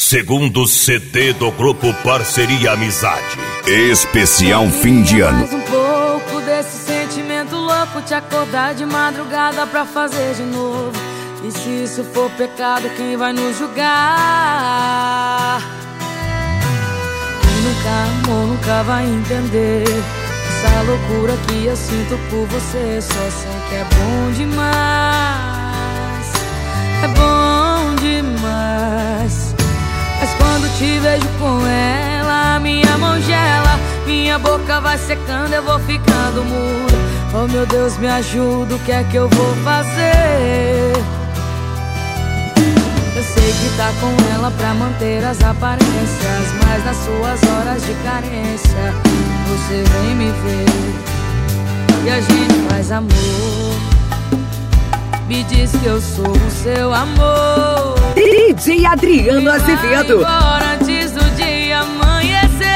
segundo CD do grupo Parceria Amizade. Especial fim de ano. Mais um pouco desse sentimento louco, te acordar de madrugada pra fazer de novo. E se isso for pecado, quem vai nos julgar? Quem nunca amou nunca vai entender essa loucura que eu sinto por você. Só sei que é bom demais, é bom demais. Mas quando te vejo com ela, minha mão gela, minha boca vai secando, eu vou ficando mudo. Oh meu Deus, me ajuda, o que é que eu vou fazer? Eu sei que tá com ela pra manter as aparências, mas nas suas horas de carência você vem me ver e a gente faz amor. Me diz que eu sou o seu amor. DJ Adriano Azevedo. Embora antes do dia amanhecer.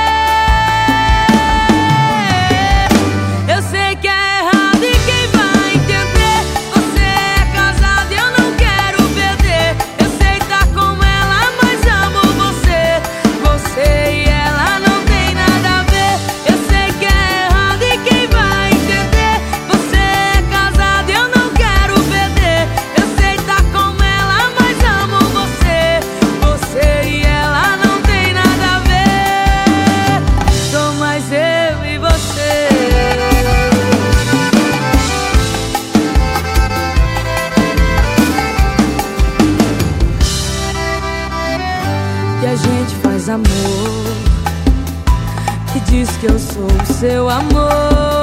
Eu sei que é errado e quem vai entender? Você é casado e eu não quero perder. Eu sei tá com ela, mas amo você. Você e ela não tem nada a ver. Eu sei que é errado e quem vai entender? Você é casado e eu não quero perder. Eu sei tá com ela, mas amo você. Você e ela não tem nada a ver. Sou mais eu e você. E a gente faz amor, que diz que eu sou o seu amor.